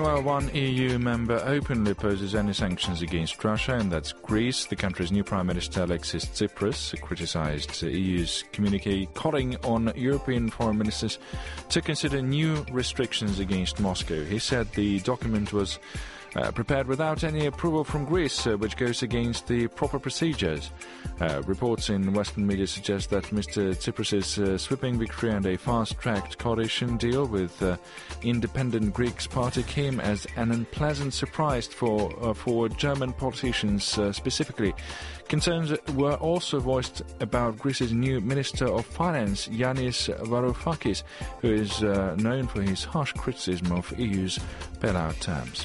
Meanwhile, one EU member openly opposes any sanctions against Russia, and that's Greece. The country's new Prime Minister Alexis Tsipras criticized the EU's communique calling on European foreign ministers to consider new restrictions against Moscow. He said the document was prepared without any approval from Greece, which goes against the proper procedures. Reports in Western media suggest that Mr. Tsipras' sweeping victory and a fast-tracked coalition deal with independent Greeks party came as an unpleasant surprise for German politicians specifically. Concerns were also voiced about Greece's new Minister of Finance, Yanis Varoufakis, who is known for his harsh criticism of EU's bailout terms.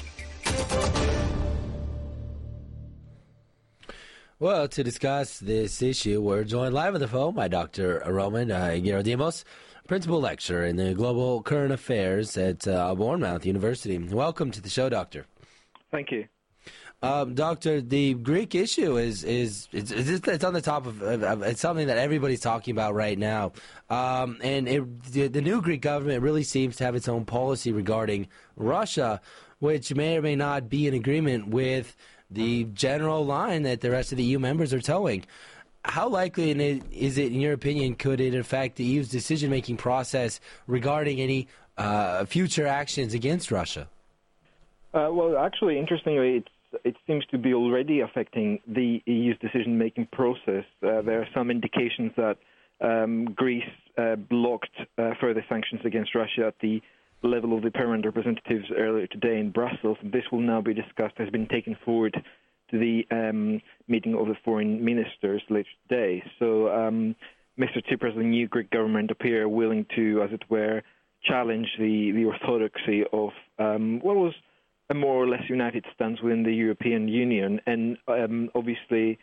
Well, to discuss this issue, we're joined live on the phone by Dr. Roman Gerodimos, Principal Lecturer in the Global Current Affairs at Bournemouth University. Welcome to the show, Doctor. Thank you. Doctor, the Greek issue is it's on the top of it's something that everybody's talking about right now, and the new Greek government really seems to have its own policy regarding Russia, which may or may not be in agreement with the general line that the rest of the EU members are towing. How likely is it, in your opinion, could it affect the EU's decision-making process regarding any future actions against Russia? Well, actually, interestingly, it seems to be already affecting the EU's decision-making process. There are some indications that Greece blocked further sanctions against Russia at the level of the permanent representatives earlier today in Brussels. This will now be discussed, has been taken forward to the meeting of the foreign ministers later today. So Mr. Tsipras, the new Greek government, appear willing to, as it were, challenge the orthodoxy of what was a more or less united stance within the European Union. And obviously,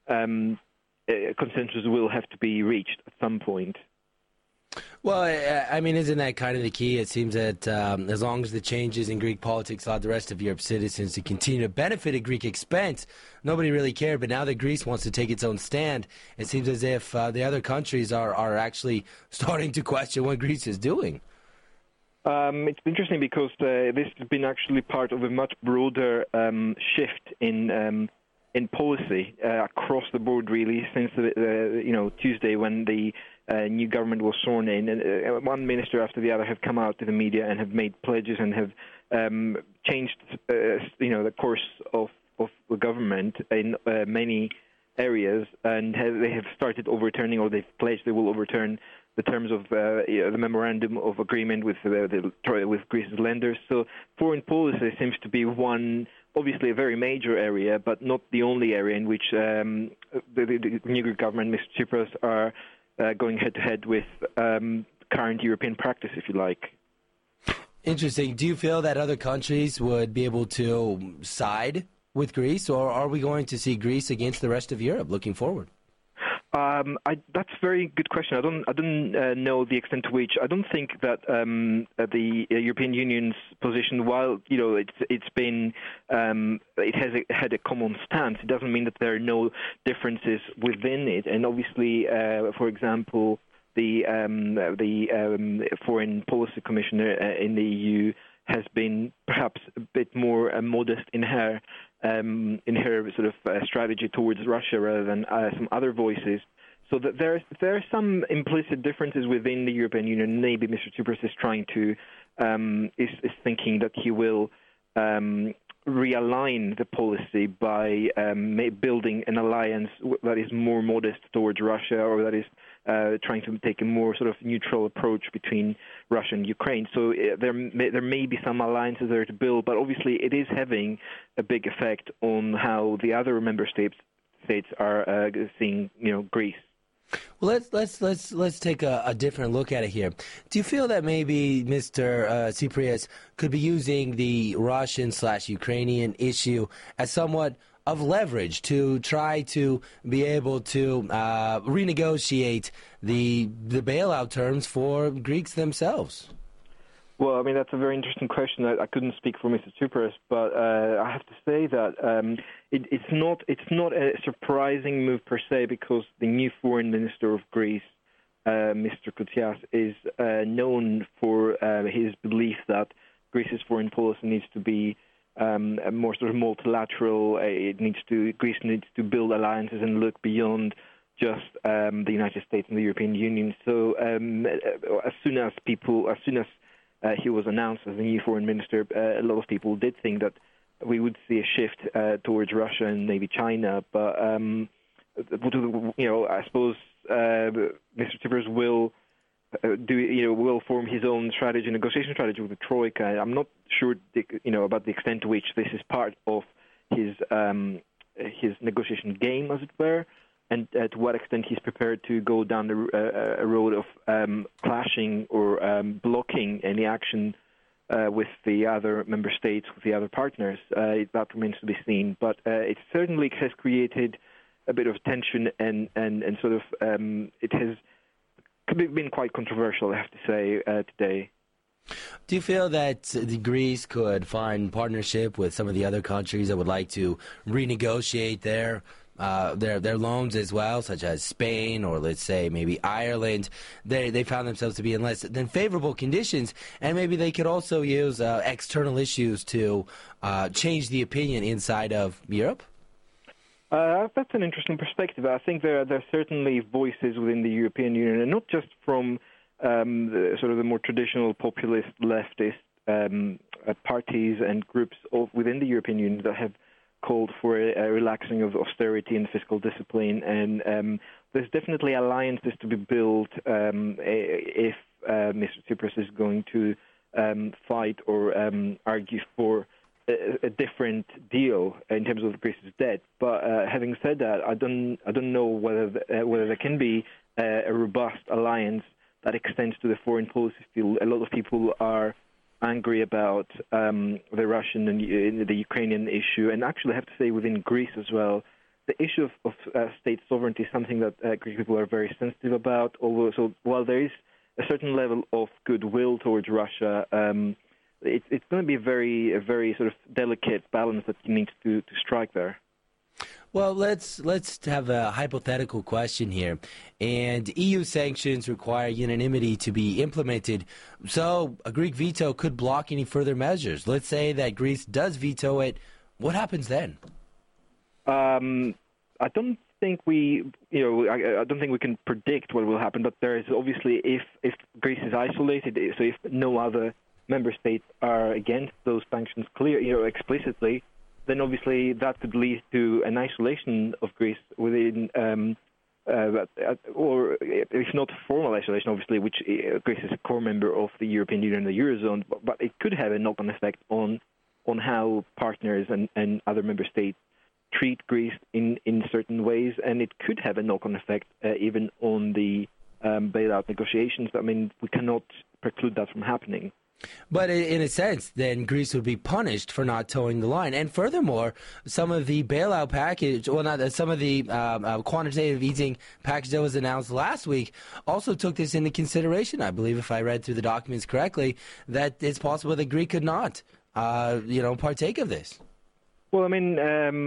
consensus will have to be reached at some point. Well, I mean, isn't that kind of the key? It seems that as long as the changes in Greek politics allowed the rest of Europe's citizens to continue to benefit at Greek expense, nobody really cared. But now that Greece wants to take its own stand, it seems as if the other countries are actually starting to question what Greece is doing. It's interesting because this has been actually part of a much broader shift in policy across the board, really, since Tuesday when the new government was sworn in. And one minister after the other have come out to the media and have made pledges and have changed, the course of the government in many areas, and they have started overturning, or they've pledged they will overturn the terms of the memorandum of agreement with Greece's lenders. So foreign policy seems to be one, obviously a very major area, but not the only area in which the new Greek government, Mr. Tsipras, are going head-to-head with current European practice, if you like. Interesting. Do you feel that other countries would be able to side with Greece, or are we going to see Greece against the rest of Europe looking forward? That's a very good question. I don't know the extent to which. I don't think that the European Union's position, while it's been it has had a common stance, it doesn't mean that there are no differences within it. And obviously, for example, the Foreign Policy Commissioner in the EU has been perhaps a bit more modest in her sort of strategy towards Russia rather than some other voices. So that there are some implicit differences within the European Union. Maybe Mr. Tsipras is trying to is thinking that he will realign the policy by building an alliance that is more modest towards Russia, or that is trying to take a more sort of neutral approach between Russia and Ukraine. So there may be some alliances there to build, but obviously it is having a big effect on how the other member states are seeing Greece. Well, let's take a different look at it here. Do you feel that maybe Mr. Tsipras could be using the Russian/Ukrainian issue as somewhat of leverage to try to be able to renegotiate the bailout terms for Greeks themselves? Well, I mean, that's a very interesting question. I couldn't speak for Mr. Tsipras, but I have to say that it's not a surprising move per se, because the new foreign minister of Greece, Mr. Koutsias, is known for his belief that Greece's foreign policy needs to be a more sort of multilateral. Greece needs to build alliances and look beyond just the United States and the European Union. So as soon as he was announced as the new foreign minister, a lot of people did think that we would see a shift towards Russia and maybe China. But I suppose Mr. Tsipras will form his own negotiation strategy with the Troika. I'm not sure, about the extent to which this is part of his negotiation game, as it were, and to what extent he's prepared to go down a road of clashing or blocking any action with the other member states, with the other partners. That remains to be seen. But it certainly has created a bit of tension and sort of it has been quite controversial, I have to say, today. Do you feel that Greece could find partnership with some of the other countries that would like to renegotiate their loans as well, such as Spain or, let's say, maybe Ireland? They found themselves to be in less than favorable conditions, and maybe they could also use external issues to change the opinion inside of Europe? That's an interesting perspective. I think there are certainly voices within the European Union, and not just from the more traditional populist leftist parties and groups within the European Union that have called for a relaxing of austerity and fiscal discipline. And there's definitely alliances to be built if Mr. Tsipras is going to fight or argue for a different deal in terms of Greece's debt. But having said that, I don't know whether there can be a robust alliance that extends to the foreign policy field. A lot of people are angry about the Russian and the Ukrainian issue, and actually I have to say within Greece as well, the issue of state sovereignty is something that Greek people are very sensitive about. Although, while there is a certain level of goodwill towards Russia, it's going to be a very sort of delicate balance that he needs to strike there. Well, let's have a hypothetical question here. And EU sanctions require unanimity to be implemented. So a Greek veto could block any further measures. Let's say that Greece does veto it. What happens then? I don't think I don't think we can predict what will happen. But there is obviously, if Greece is isolated, so if no other member states are against those sanctions explicitly, then obviously that could lead to an isolation of Greece within, or if not formal isolation, obviously, which Greece is a core member of the European Union and the Eurozone, but it could have a knock-on effect on how partners and other member states treat Greece in certain ways, and it could have a knock-on effect even on the bailout negotiations. I mean, we cannot preclude that from happening. But in a sense, then Greece would be punished for not towing the line. And furthermore, some of the bailout package, some of the quantitative easing package that was announced last week also took this into consideration. I believe, if I read through the documents correctly, that it's possible that Greece could not, partake of this. Well, I mean,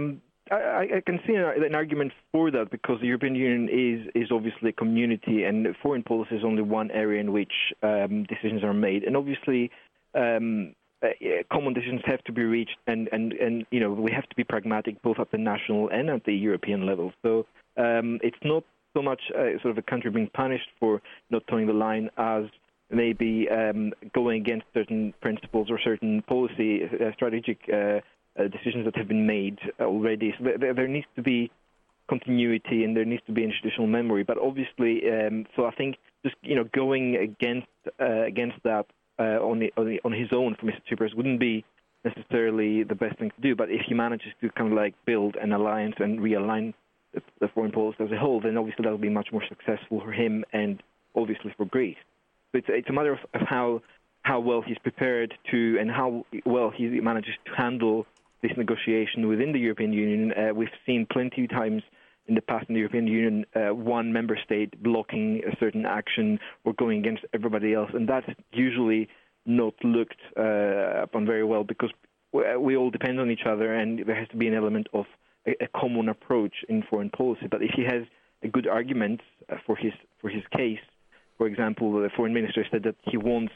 I can see an argument for that, because the European Union is obviously a community, and foreign policy is only one area in which decisions are made. And obviously, common decisions have to be reached, and we have to be pragmatic both at the national and at the European level. So it's not so much sort of a country being punished for not towing the line as maybe going against certain principles or certain policy strategic decisions that have been made already. So there needs to be continuity, and there needs to be institutional memory. But obviously, so I think just going against that on his own for Mr. Tsipras wouldn't be necessarily the best thing to do. But if he manages to kind of like build an alliance and realign the foreign policy as a whole, then obviously that will be much more successful for him and obviously for Greece. So it's a matter of how well he's prepared to, and how well he manages to handle this negotiation within the European Union. We've seen plenty of times in the past in the European Union one member state blocking a certain action or going against everybody else, and that's usually not looked upon very well, because we all depend on each other, and there has to be an element of a common approach in foreign policy. But if he has a good argument for his case, for example, the foreign minister said that he wants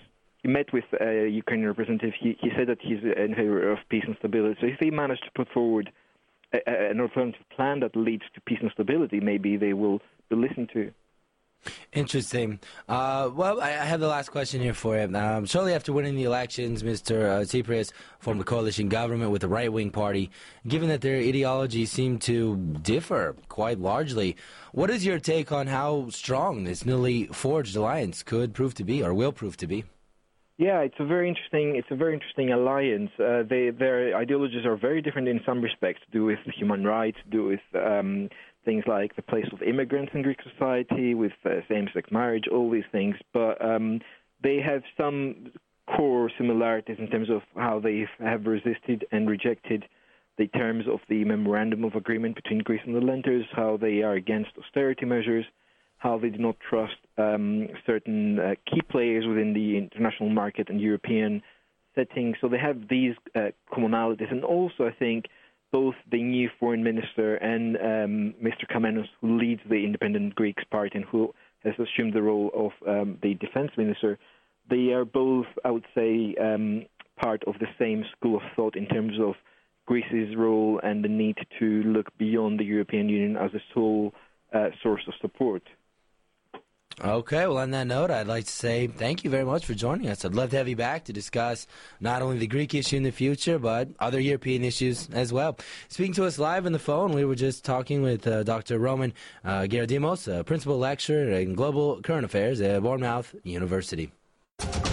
he met with a Ukrainian representative. He said that he's in favor of peace and stability. So if they manage to put forward an alternative plan that leads to peace and stability, maybe they will be listened to. Interesting. Well, I have the last question here for you. Shortly after winning the elections, Mr. Tsipras formed a coalition government with the right-wing party. Given that their ideologies seem to differ quite largely, what is your take on how strong this newly forged alliance could prove to be, or will prove to be? Yeah, it's a very interesting alliance. Their ideologies are very different in some respects, to do with human rights, to do with things like the place of immigrants in Greek society, with same-sex marriage, all these things. But they have some core similarities in terms of how they have resisted and rejected the terms of the memorandum of agreement between Greece and the lenders, how they are against austerity measures, how they do not trust certain key players within the international market and European setting. So they have these commonalities. And also, I think, both the new foreign minister and Mr. Kamenos, who leads the Independent Greeks Party and who has assumed the role of the defense minister, they are both, I would say, part of the same school of thought in terms of Greece's role and the need to look beyond the European Union as a sole source of support. Okay, well, on that note, I'd like to say thank you very much for joining us. I'd love to have you back to discuss not only the Greek issue in the future, but other European issues as well. Speaking to us live on the phone, we were just talking with Dr. Roman Gerodimos, Principal Lecturer in Global Current Affairs at Bournemouth University.